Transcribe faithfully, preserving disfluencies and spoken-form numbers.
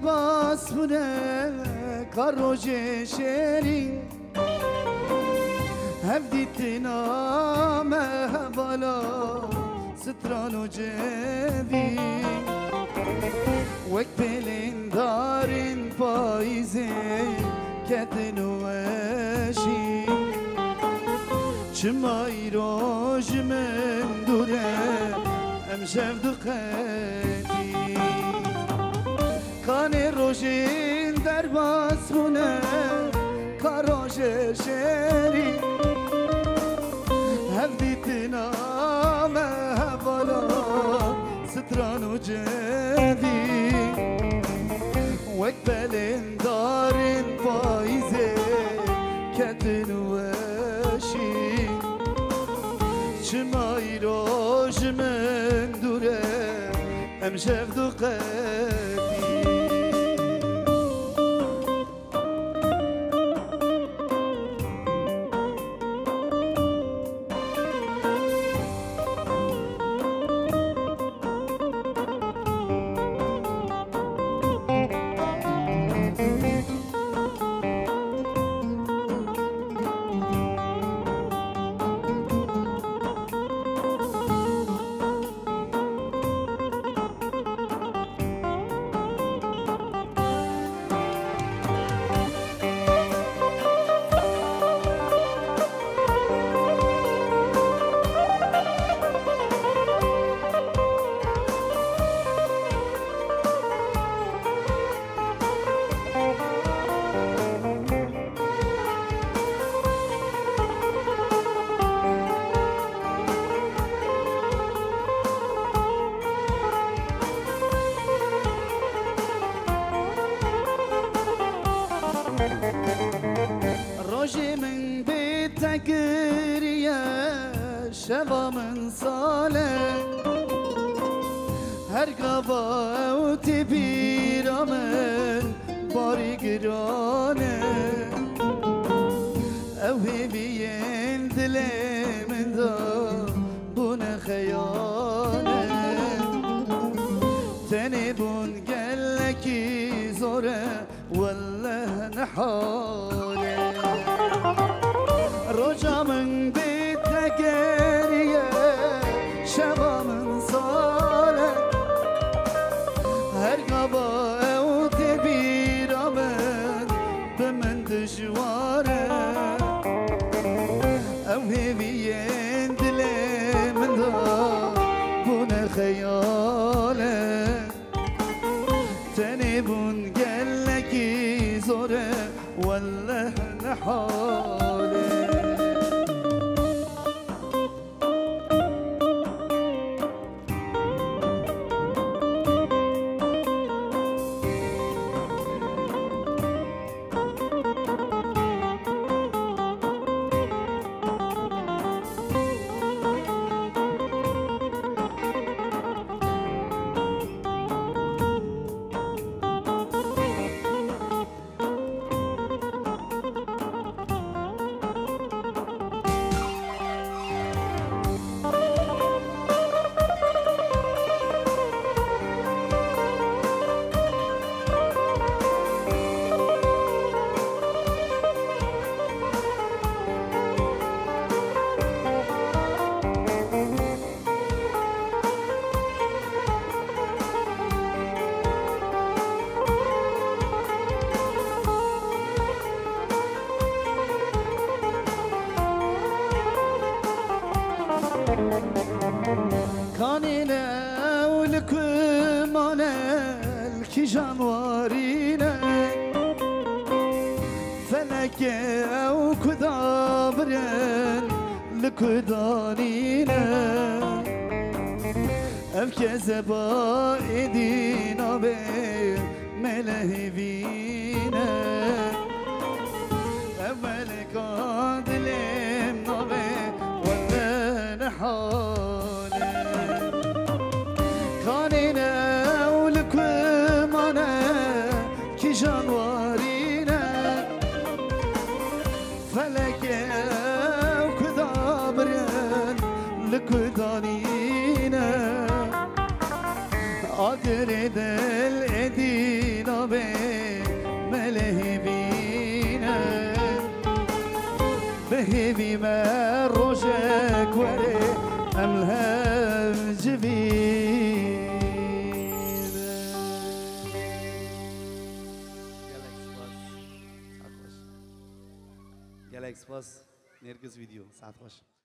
باس بونه کاروج شری هفدیت نامه بالا ستران و جوی وک بلین دارین پاییزه کتن و اشی چمای روش من دوره امشب دقیقی کان روشین در باز بونه کاروش شری هفدیت نامه بالا ستران و جدی وک بلین دارین پاییزه کتن و اشی چمای روش من دوره امشب دقیقی روشی من بیت گریه شبا من ساله هر گابا او تی پیرا من باری گرانه او هیوین دل من دا بون خیانه تنی بون گلکی زوره والله نحاله رجا من بیت نگریه شبا من ساله هر گابا او تبیرا من به من دجواره او هیوین دل من دا بون خیاله تنی بون گلکی زوره والله نحاله كانينا ولكمانا الكجانوارينا فلك او كدابرن لكدانينا افكى زبائدينا بين ملهبينا اول قادلم نبي ولا نحاله كانينا ولكمانا كجانوارينا فلك وكدابرن لكدانينا قادر دل ادينا نابه ملهي بينا بهبي ما روشك وري أملها جبين گلک سپاس نرگس ویدیو ساعت خوش